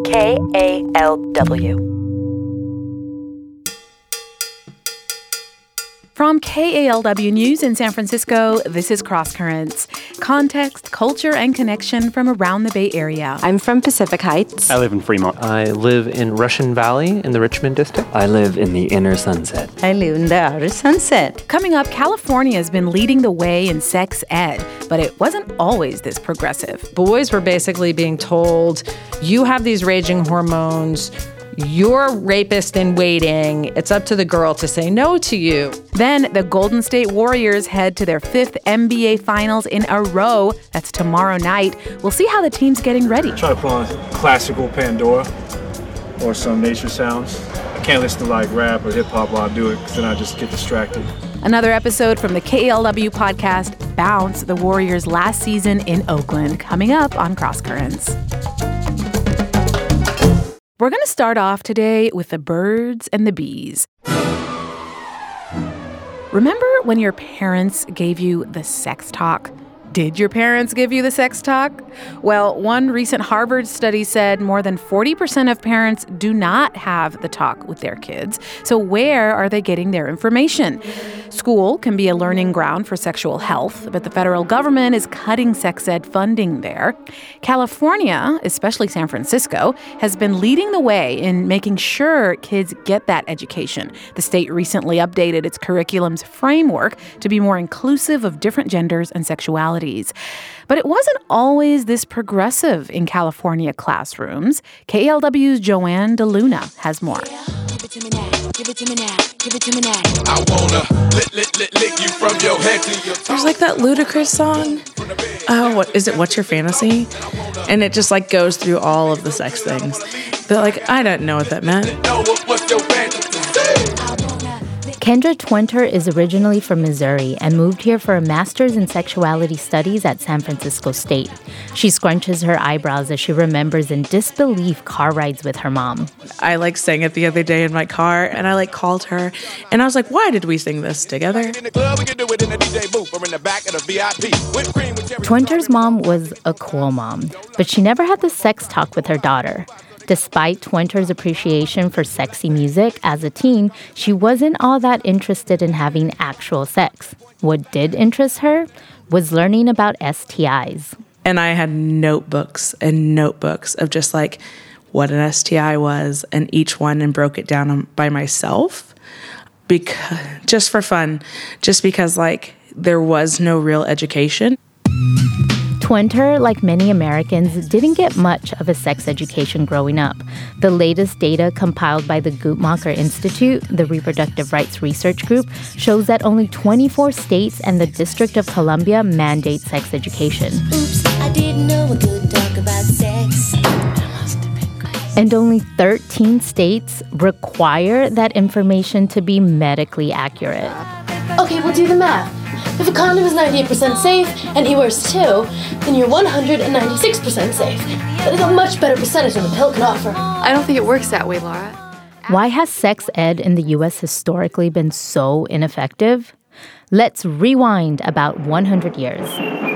KALW. From KALW News in San Francisco, this is Cross Currents. Context, culture, and connection from around the Bay Area. I'm from Pacific Heights. I live in Fremont. I live in Russian Valley in the Richmond district. I live in the inner Sunset. I live in the outer Sunset. Coming up, California has been leading the way in sex ed, but it wasn't always this progressive. Boys were basically being told, you have these raging hormones, you're a rapist in waiting. It's up to the girl to say no to you. Then the Golden State Warriors head to their 5th NBA Finals in a row. That's tomorrow night. We'll see how the team's getting ready. Try to put on classical Pandora or some nature sounds. I can't listen to like rap or hip hop while I do it because then I just get distracted. Another episode from the KALW podcast, Bounce, the Warriors' last season in Oakland, coming up on Cross Currents. We're going to start off today with the birds and the bees. Remember when your parents gave you the sex talk? Did your parents give you the sex talk? Well, one recent Harvard study said more than 40% of parents do not have the talk with their kids. So where are they getting their information? School can be a learning ground for sexual health, but the federal government is cutting sex ed funding there. California, especially San Francisco, has been leading the way in making sure kids get that education. The state recently updated its curriculum's framework to be more inclusive of different genders and sexualities. But it wasn't always this progressive in California classrooms. KALW's Joanne DeLuna has more. Give it to me now. Give it to me now. Give it to me now. I wanna lick you from your head to your toe. There's like that Ludacris song. Oh, what is it? What's Your Fantasy? And it just like goes through all of the sex things. But like, I don't know what that meant. What's your fantasy? Kendra Twenter is originally from Missouri and moved here for a master's in sexuality studies at San Francisco State. She scrunches her eyebrows as she remembers in disbelief car rides with her mom. I like sang it the other day in my car, and I like called her, and I was like, why did we sing this together? Twenter's mom was a cool mom, but she never had the sex talk with her daughter. Despite Twenter's appreciation for sexy music as a teen, she wasn't all that interested in having actual sex. What did interest her was learning about STIs. And I had notebooks and notebooks of just like what an STI was and each one and broke it down by myself because just for fun, just because like there was no real education. Twenter, like many Americans, didn't get much of a sex education growing up. The latest data compiled by the Guttmacher Institute, the reproductive rights research group, shows that only 24 states and the District of Columbia mandate sex education. Oops, I didn't know we could talk about sex. And only 13 states require that information to be medically accurate. Okay, we'll do the math. If a condom is 98% safe and he wears two, then you're 196% safe. That is a much better percentage than the pill can offer. I don't think it works that way, Laura. Why has sex ed in the U.S. historically been so ineffective? Let's rewind about 100 years.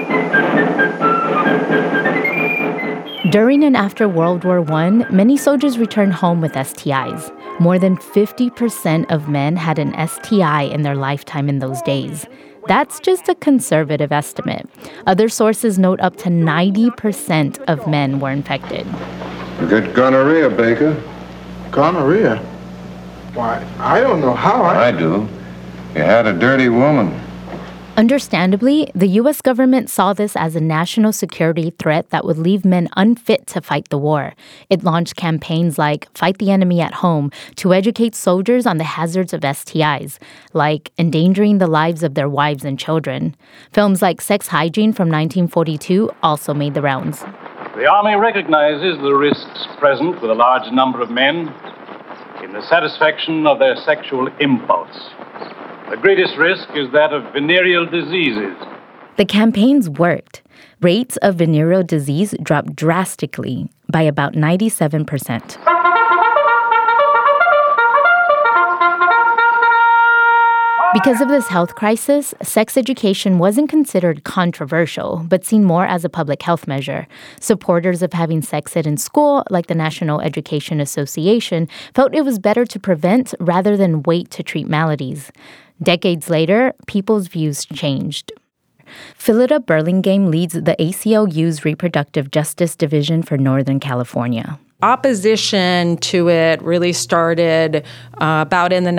During and after World War I, many soldiers returned home with STIs. More than 50% of men had an STI in their lifetime in those days. That's just a conservative estimate. Other sources note up to 90% of men were infected. You got gonorrhea, Baker. Gonorrhea? Why, I don't know how I do. You had a dirty woman. Understandably, the U.S. government saw this as a national security threat that would leave men unfit to fight the war. It launched campaigns like Fight the Enemy at Home to educate soldiers on the hazards of STIs, like endangering the lives of their wives and children. Films like Sex Hygiene from 1942 also made the rounds. The Army recognizes the risks present with a large number of men in the satisfaction of their sexual impulse. The greatest risk is that of venereal diseases. The campaigns worked. Rates of venereal disease dropped drastically by about 97%. Because of this health crisis, sex education wasn't considered controversial, but seen more as a public health measure. Supporters of having sex ed in school, like the National Education Association, felt it was better to prevent rather than wait to treat maladies. Decades later, people's views changed. Phillida Burlingame leads the ACLU's Reproductive Justice Division for Northern California. Opposition to it really started about in the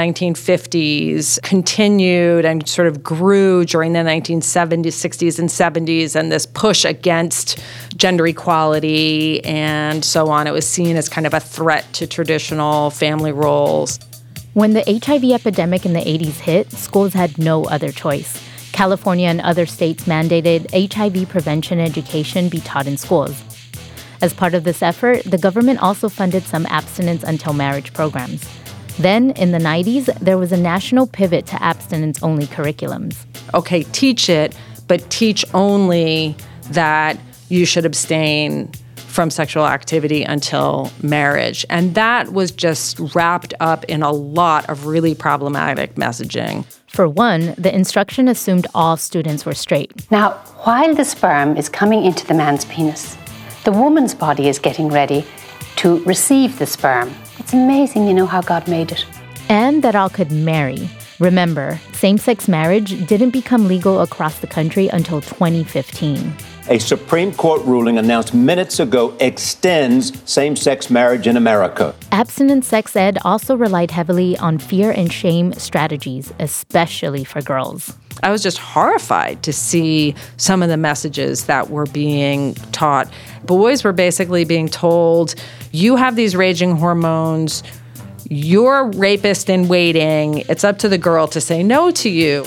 1950s, continued and sort of grew during the 1970s, 60s, and 70s, and this push against gender equality and so on. It was seen as kind of a threat to traditional family roles. When the HIV epidemic in the 80s hit, schools had no other choice. California and other states mandated HIV prevention education be taught in schools. As part of this effort, the government also funded some abstinence until marriage programs. Then, in the 90s, there was a national pivot to abstinence-only curriculums. Okay, teach it, but teach only that you should abstain from sexual activity until marriage. And that was just wrapped up in a lot of really problematic messaging. For one, the instruction assumed all students were straight. Now, while the sperm is coming into the man's penis, the woman's body is getting ready to receive the sperm. It's amazing, how God made it. And that all could marry. Remember, same-sex marriage didn't become legal across the country until 2015. A Supreme Court ruling announced minutes ago extends same-sex marriage in America. Abstinence sex ed also relied heavily on fear and shame strategies, especially for girls. I was just horrified to see some of the messages that were being taught. Boys were basically being told, you have these raging hormones, you're a rapist in waiting, it's up to the girl to say no to you.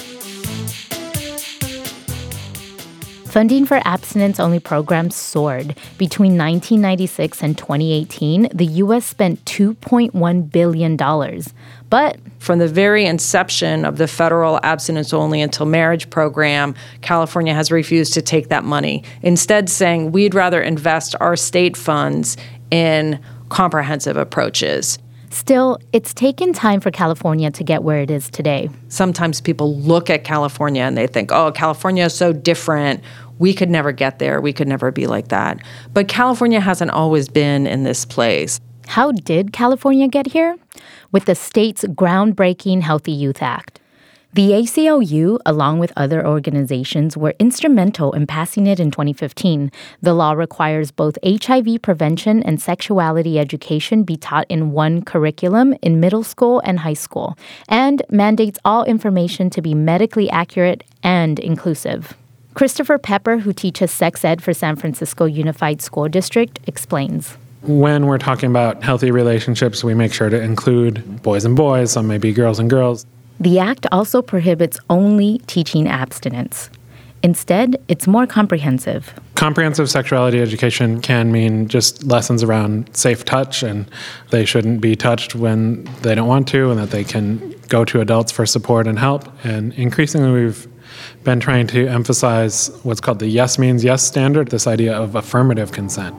Funding for abstinence-only programs soared. Between 1996 and 2018, the U.S. spent $2.1 billion. But from the very inception of the federal abstinence-only until marriage program, California has refused to take that money, instead saying we'd rather invest our state funds in comprehensive approaches. Still, it's taken time for California to get where it is today. Sometimes people look at California and they think, oh, California is so different. We could never get there. We could never be like that. But California hasn't always been in this place. How did California get here? With the state's groundbreaking Healthy Youth Act. The ACLU, along with other organizations, were instrumental in passing it in 2015. The law requires both HIV prevention and sexuality education be taught in one curriculum in middle school and high school, and mandates all information to be medically accurate and inclusive. Christopher Pepper, who teaches sex ed for San Francisco Unified School District, explains. When we're talking about healthy relationships, we make sure to include boys and boys, some may be girls and girls. The act also prohibits only teaching abstinence. Instead, it's more comprehensive. Comprehensive sexuality education can mean just lessons around safe touch, and they shouldn't be touched when they don't want to, and that they can go to adults for support and help. And increasingly, we've been trying to emphasize what's called the yes means yes standard, this idea of affirmative consent.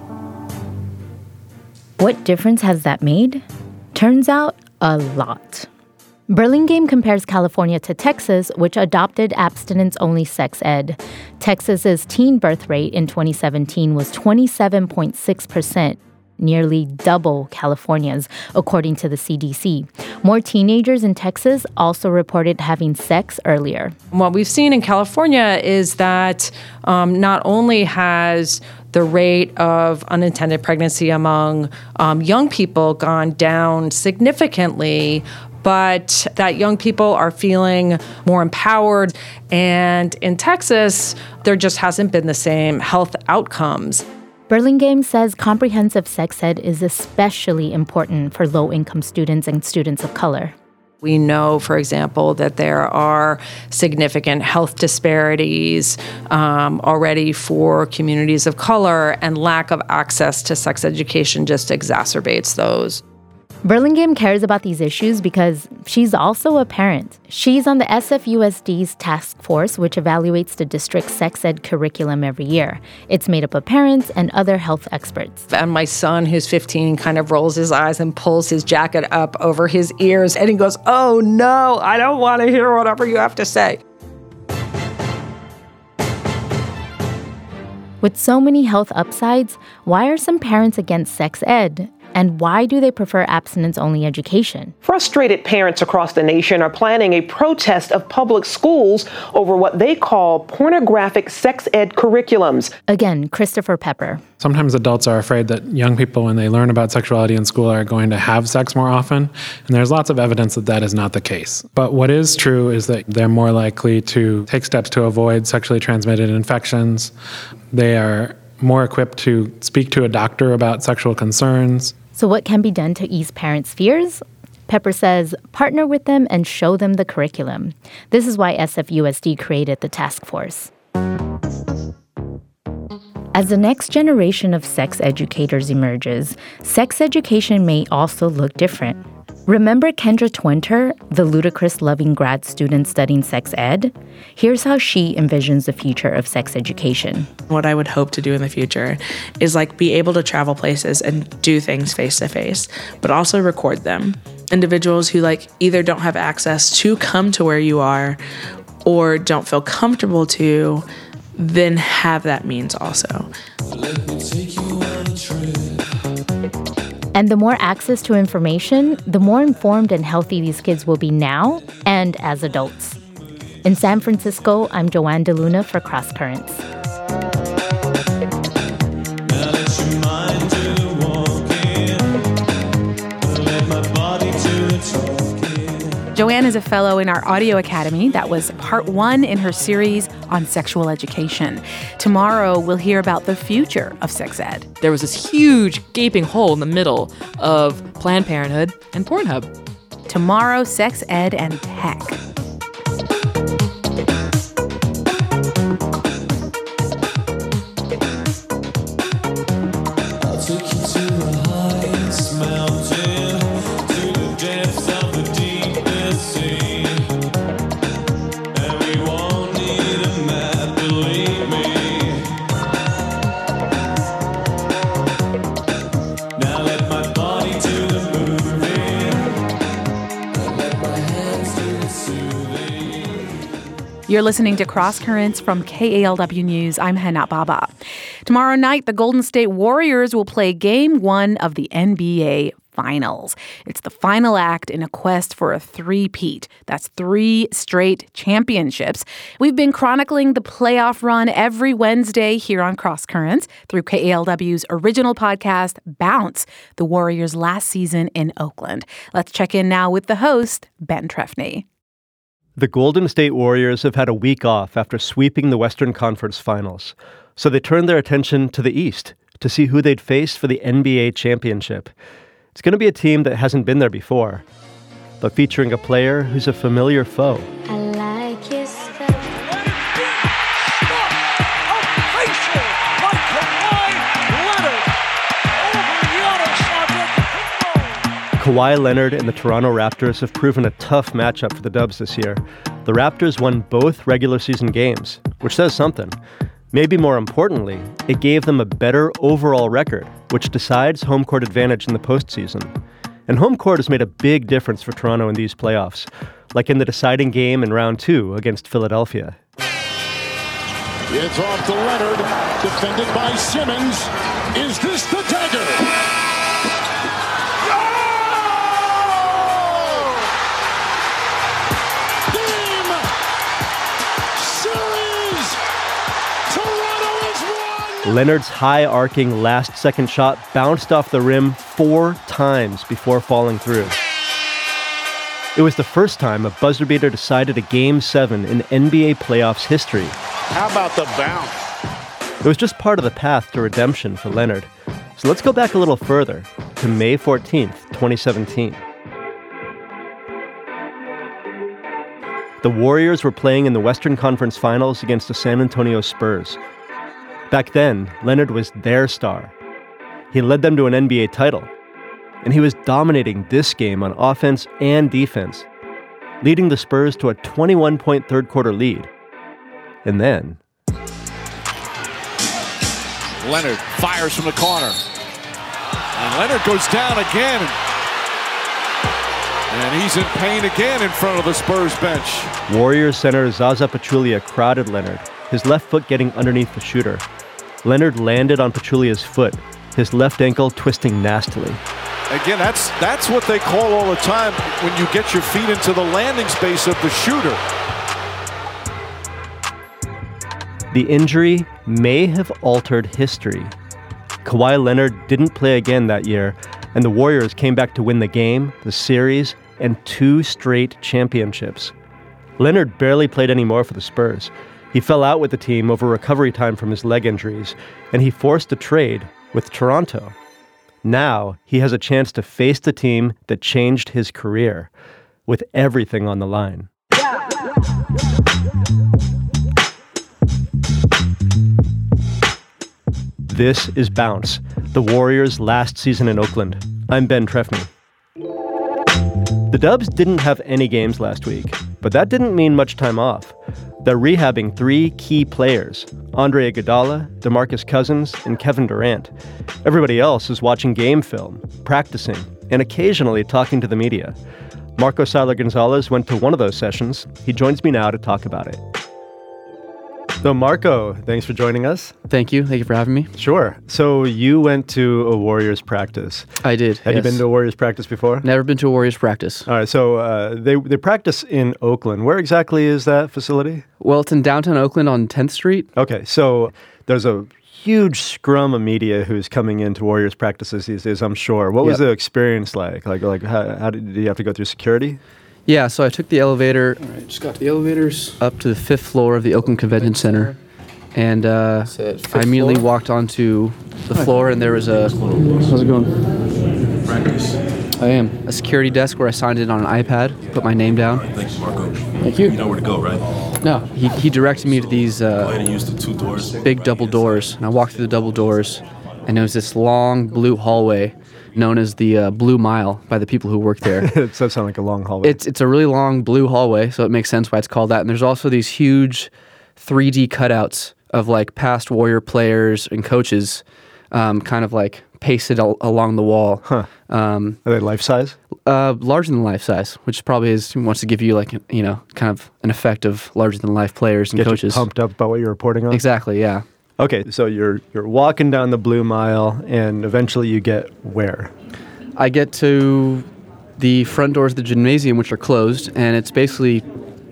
What difference has that made? Turns out, a lot. Burlingame compares California to Texas, which adopted abstinence-only sex ed. Texas's teen birth rate in 2017 was 27.6%, nearly double California's, according to the CDC. More teenagers in Texas also reported having sex earlier. What we've seen in California is that not only has the rate of unintended pregnancy among young people gone down significantly, but that young people are feeling more empowered. And in Texas, there just hasn't been the same health outcomes. Burlingame says comprehensive sex ed is especially important for low-income students and students of color. We know, for example, that there are significant health disparities already for communities of color, and lack of access to sex education just exacerbates those. Burlingame cares about these issues because she's also a parent. She's on the SFUSD's task force, which evaluates the district's sex ed curriculum every year. It's made up of parents and other health experts. And my son, who's 15, kind of rolls his eyes and pulls his jacket up over his ears, and he goes, "Oh no, I don't want to hear whatever you have to say." With so many health upsides, why are some parents against sex ed? And why do they prefer abstinence-only education? Frustrated parents across the nation are planning a protest of public schools over what they call pornographic sex ed curriculums. Again, Christopher Pepper. Sometimes adults are afraid that young people, when they learn about sexuality in school, are going to have sex more often. And there's lots of evidence that that is not the case. But what is true is that they're more likely to take steps to avoid sexually transmitted infections. They are more equipped to speak to a doctor about sexual concerns. So what can be done to ease parents' fears? Pepper says, partner with them and show them the curriculum. This is why SFUSD created the task force. As the next generation of sex educators emerges, sex education may also look different. Remember Kendra Twinter, the ludicrous-loving grad student studying sex ed? Here's how she envisions the future of sex education. What I would hope to do in the future is be able to travel places and do things face-to-face, but also record them. Individuals who either don't have access to come to where you are or don't feel comfortable to, then have that means also. Let me take you on a trip. And the more access to information, the more informed and healthy these kids will be now and as adults. In San Francisco, I'm Joanne DeLuna for Cross Currents. Joanne is a fellow in our Audio Academy. That was part 1 in her series on sexual education. Tomorrow, we'll hear about the future of sex ed. There was this huge gaping hole in the middle of Planned Parenthood and Pornhub. Tomorrow, sex ed and tech. I'll take you to the highest mountain, to the depths of the deepest sea. And we won't need a map, believe me. Now let my body do the moving, and let my hands do the soothing. You're listening to Cross Currents from KALW News. I'm Hannah Baba. Tomorrow night, the Golden State Warriors will play Game 1 of the NBA Finals. It's the final act in a quest for a three-peat. That's 3 straight championships. We've been chronicling the playoff run every Wednesday here on Cross Currents through KALW's original podcast, Bounce, the Warriors' last season in Oakland. Let's check in now with the host, Ben Trefny. The Golden State Warriors have had a week off after sweeping the Western Conference Finals, so they turned their attention to the East to see who they'd face for the NBA championship. It's going to be a team that hasn't been there before, but featuring a player who's a familiar foe. I like your stuff. Kawhi Leonard and the Toronto Raptors have proven a tough matchup for the Dubs this year. The Raptors won both regular season games, which says something. Maybe more importantly, it gave them a better overall record, which decides home court advantage in the postseason. And home court has made a big difference for Toronto in these playoffs, like in the deciding game in round 2 against Philadelphia. It's off to Leonard, defended by Simmons. Is this the dagger? Leonard's high-arcing last-second shot bounced off the rim 4 times before falling through. It was the first time a buzzer beater decided a Game 7 in NBA playoffs history. How about the bounce? It was just part of the path to redemption for Leonard. So let's go back a little further to May 14th, 2017. The Warriors were playing in the Western Conference Finals against the San Antonio Spurs. Back then, Leonard was their star. He led them to an NBA title. and he was dominating this game on offense and defense, leading the Spurs to a 21-point third-quarter lead. And then... Leonard fires from the corner. And Leonard goes down again. And he's in pain again in front of the Spurs bench. Warriors center Zaza Pachulia crowded Leonard, his left foot getting underneath the shooter. Leonard landed on Pachulia's foot, his left ankle twisting nastily. Again, that's what they call all the time when you get your feet into the landing space of the shooter. The injury may have altered history. Kawhi Leonard didn't play again that year, and the Warriors came back to win the game, the series, and 2 straight championships. Leonard barely played anymore for the Spurs. He fell out with the team over recovery time from his leg injuries, and he forced a trade with Toronto. Now he has a chance to face the team that changed his career, with everything on the line. This is Bounce, the Warriors' last season in Oakland. I'm Ben Trefny. The Dubs didn't have any games last week, but that didn't mean much time off. They're rehabbing 3 key players, Andre Iguodala, DeMarcus Cousins, and Kevin Durant. Everybody else is watching game film, practicing, and occasionally talking to the media. Marco Seiler-Gonzalez went to one of those sessions. He joins me now to talk about it. So Marco, thanks for joining us. Thank you. Thank you for having me. Sure. So you went to a Warriors practice. I did. Have you been to a Warriors practice before? Never been to a Warriors practice. All right. So they practice in Oakland. Where exactly is that facility? Well, it's in downtown Oakland on 10th Street. Okay. So there's a huge scrum of media who's coming into Warriors practices these days, I'm sure. What was the experience like? Like how did you have to go through security? Yeah, so I took the elevator. All right, just got the elevators up to the 5th floor of the Oakland Convention Center, and I immediately walked onto the floor, and there was a. How's it going? Practice. I am. A security desk where I signed in on an iPad, put my name down. Thanks, Marco. Thank you. You know where to go, right? No, he directed me to these Go ahead and use the 2 doors. big double doors, and I walked through the double doors, and there was this long blue hallway known as the Blue Mile by the people who work there. It does sound like a long hallway. It's a really long blue hallway, so it makes sense why it's called that. And there's also these huge 3D cutouts of like past Warrior players and coaches, kind of like pasted along the wall. Huh. Are they life size? Larger than life size, which probably wants to give you like, kind of an effect of larger than life players and Get coaches. You pumped up about what you're reporting on? Exactly, yeah. Okay, so you're walking down the Blue Mile, and eventually you get where? I get to the front doors of the gymnasium, which are closed, and it's basically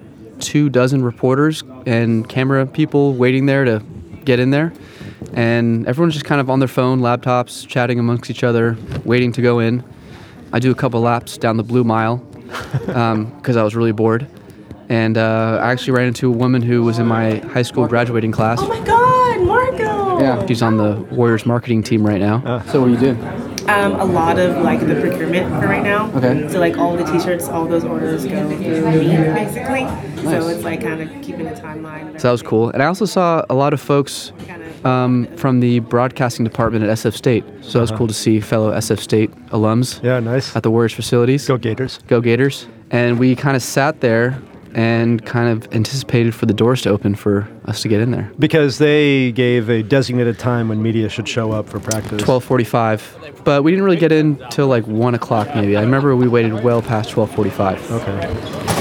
24 reporters and camera people waiting there to get in there. And everyone's just kind of on their phone, laptops, chatting amongst each other, waiting to go in. I do a couple laps down the Blue Mile because I was really bored. And I actually ran into a woman who was in my high school graduating class. Oh my God, Marco! Yeah, she's on the Warriors marketing team right now. So what are you doing? A lot of like the procurement for right now. Okay. So like all the t-shirts, all those orders go through me basically. Nice. So it's like kind of keeping a timeline. So that was cool. And I also saw a lot of folks from the broadcasting department at SF State. So it was cool to see fellow SF State alums. Yeah, nice. At the Warriors facilities. Go Gators. Go Gators. And we kind of sat there and kind of anticipated for the doors to open for us to get in there. Because they gave a designated time when media should show up for practice. 12:45. But we didn't really get in till like 1 o'clock maybe. I remember we waited well past 12:45. Okay.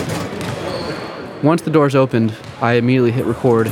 Once the doors opened, I immediately hit record.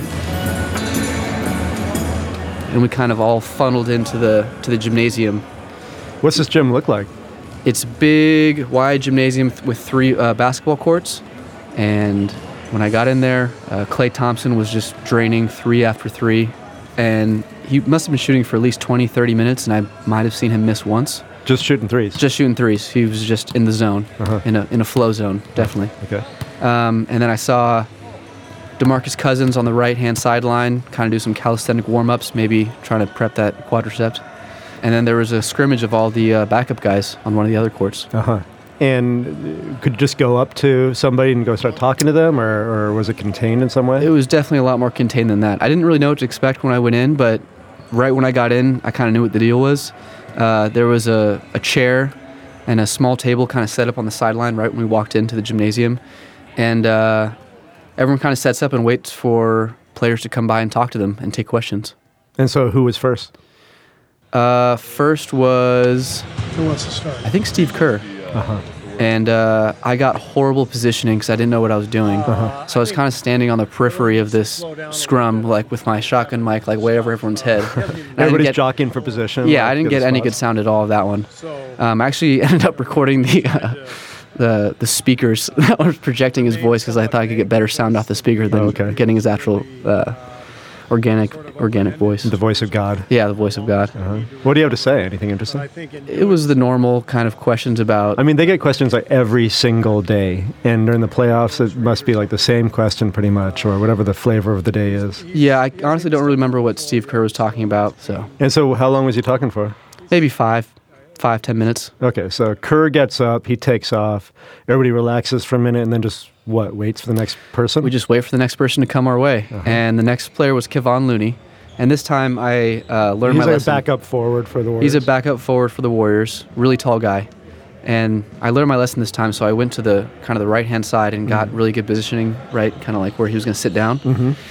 And we kind of all funneled into the gymnasium. What's this gym look like? It's a big, wide gymnasium with 3 basketball courts. And when I got in there, Klay Thompson was just draining 3 after 3. And he must have been shooting for at least 20, 30 minutes, and I might have seen him miss once. Just shooting threes? Just shooting threes. He was just in the zone, in a flow zone, definitely. Okay. And then I saw DeMarcus Cousins on the right-hand sideline, kind of do some calisthenic warm-ups, maybe trying to prep that quadriceps. And then there was a scrimmage of all the backup guys on one of the other courts. And could you just go up to somebody and go start talking to them, or was it contained in some way? It was definitely a lot more contained than that. I didn't really know what to expect when I went in, but right when I got in, I kind of knew what the deal was. There was a chair and a small table kind of set up on the sideline right when we walked into the gymnasium. And everyone kind of sets up and waits for players to come by and talk to them and take questions. And so who was first? First was... Who wants to start? I think Steve Kerr. Uh-huh. And I got horrible positioning because I didn't know what I was doing. So I was kind of standing on the periphery of this scrum, like with my shotgun mic, like way over everyone's head. Everybody's jockeying for position. Yeah, like, I didn't get any good sound at all of that one. I actually ended up recording the speakers that was projecting his voice because I thought I could get better sound off the speaker than getting his actual organic voice. The voice of God. Yeah, the voice of God. What do you have to say? Anything interesting? It was the normal kind of questions about... I mean, they get questions like every single day, and during the playoffs, it must be like the same question pretty much, or whatever the flavor of the day is. Yeah, I honestly don't really remember what Steve Kerr was talking about. And so how long was he talking for? Maybe 5, 10 minutes. Okay, so Kerr gets up, he takes off, everybody relaxes for a minute, and then just, waits for the next person? We just wait for the next person to come our way. And the next player was Kevon Looney. And this time I learned my lesson. He's a backup forward for the Warriors. He's a backup forward for the Warriors, really tall guy. And I learned my lesson this time, so I went to the kind of the right-hand side and got really good positioning, right, kind of like where he was going to sit down.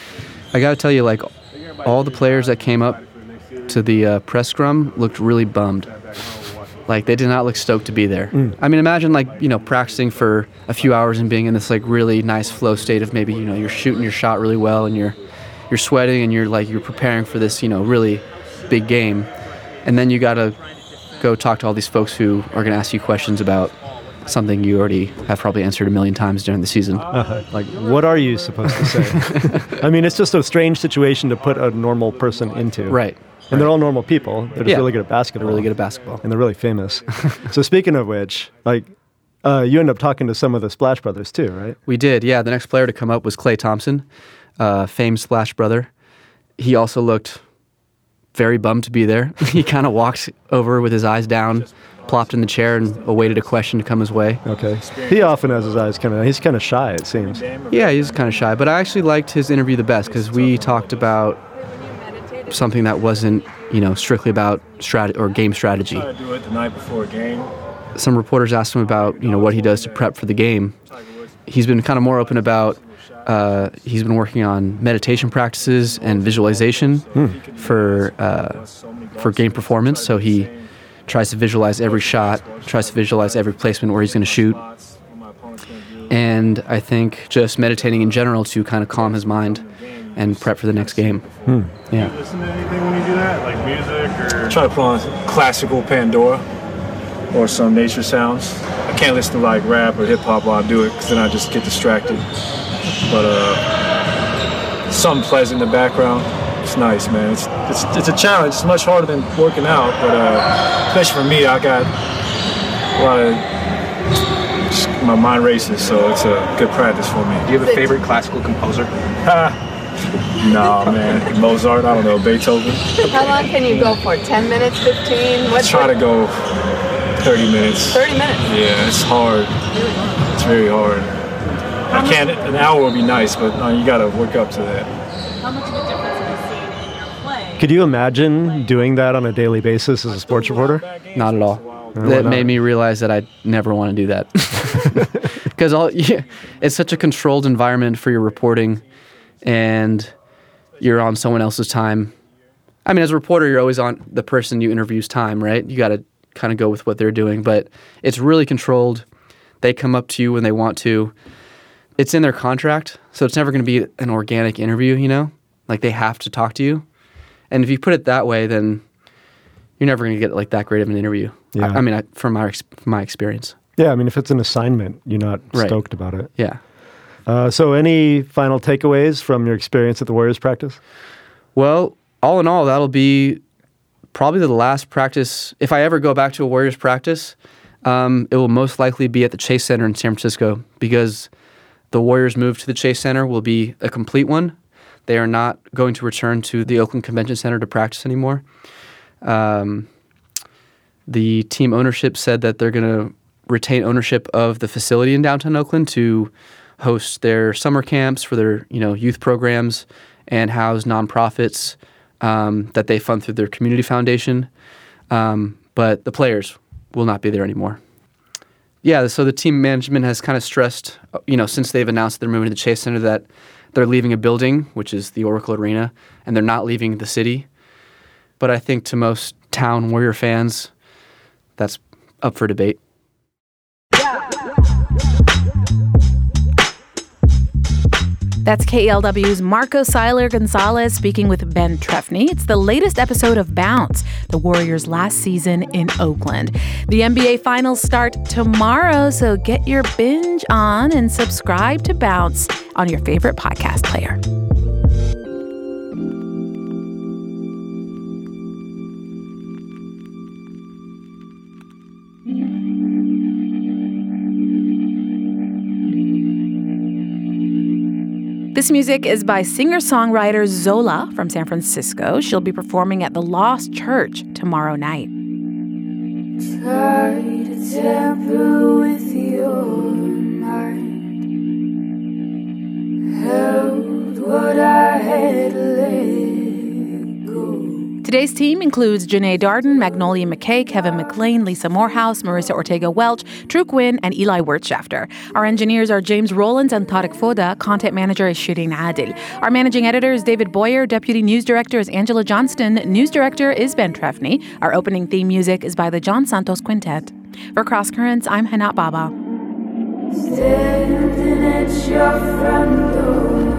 I got to tell you, like, all the players that came up to the press scrum looked really bummed. Like, they did not look stoked to be there. I mean, imagine, like, practicing for a few hours and being in this, like, really nice flow state of maybe, you're shooting your shot really well and you're sweating and you're preparing for this, really big game. And then you got to go talk to all these folks who are going to ask you questions about something you already have probably answered a million times during the season. Like, what are you supposed to say? I mean, it's just a strange situation to put a normal person into. Right. And they're all normal people. They're just really good at basketball. They're really good at basketball. And they're really famous. So speaking of which, like, you end up talking to some of the Splash Brothers too, right? We did, yeah. The next player to come up was Klay Thompson, famed Splash brother. He also looked very bummed to be there. He kind of walked over with his eyes down, plopped in the chair, and awaited a question to come his way. Okay. He often has his eyes he's kind of shy, it seems. Yeah, he's kind of shy. But I actually liked his interview the best because we talked about something that wasn't, strictly about game strategy. I do it the night before a game. Some reporters asked him about, what he does to prep for the game. He's been kind of more open about, he's been working on meditation practices and visualization for game performance. So he tries to visualize every shot, tries to visualize every placement where he's going to shoot. And I think just meditating in general to kind of calm his mind and prep for the next game. Yeah. Do you listen to anything when you do that, like music or? I try to put on classical Pandora or some nature sounds. I can't listen to like rap or hip hop while I do it because then I just get distracted. But something pleasant in the background. It's nice, man. It's a challenge. It's much harder than working out, but especially for me, I got a lot of my mind races, so it's a good practice for me. Do you have a favorite classical composer? No, man. Mozart, I don't know, Beethoven. How long can you go for? 10 minutes, 15? I try to go 30 minutes. 30 minutes? Yeah, it's hard. It's very hard. An hour would be nice, but you got to work up to that. How much of a difference have you seen in your play? Could you imagine doing that on a daily basis as a sports reporter? Not at all. That made me realize that I never want to do that. Because it's such a controlled environment for your reporting, and you're on someone else's time. I mean, as a reporter, you're always on the person you interview's time, right? You got to kind of go with what they're doing, but it's really controlled. They come up to you when they want to. It's in their contract, so it's never going to be an organic interview, Like, they have to talk to you. And if you put it that way, then you're never going to get like that great of an interview. Yeah. I mean, from my experience. Yeah, I mean, if it's an assignment, you're not stoked about it. Yeah. So any final takeaways from your experience at the Warriors practice? Well, all in all, that'll be probably the last practice. If I ever go back to a Warriors practice, it will most likely be at the Chase Center in San Francisco because the Warriors' move to the Chase Center will be a complete one. They are not going to return to the Oakland Convention Center to practice anymore. The team ownership said that they're going to retain ownership of the facility in downtown Oakland to host their summer camps for their youth programs and house nonprofits that they fund through their community foundation. But the players will not be there anymore. Yeah, so the team management has kind of stressed, since they've announced they're moving to the Chase Center, that they're leaving a building, which is the Oracle Arena, and they're not leaving the city. But I think to most town Warrior fans, that's up for debate. That's KELW's Marco Seiler Gonzalez speaking with Ben Trefny. It's the latest episode of Bounce, the Warriors' last season in Oakland. The NBA Finals start tomorrow, so get your binge on and subscribe to Bounce on your favorite podcast player. This music is by singer-songwriter Zola from San Francisco. She'll be performing at the Lost Church tomorrow night. Try to tamper with your mind. Held what I had let go. Today's team includes Janae Darden, Magnolia McKay, Kevin McLean, Lisa Morehouse, Marissa Ortega-Welch, True Quinn, and Eli Wirtschafter. Our engineers are James Rowlands and Tarek Foda. Content manager is Shireen Adil. Our managing editor is David Boyer. Deputy news director is Angela Johnston. News director is Ben Trefny. Our opening theme music is by the John Santos Quintet. For Cross Currents, I'm Hanat Baba. Standing at your front door.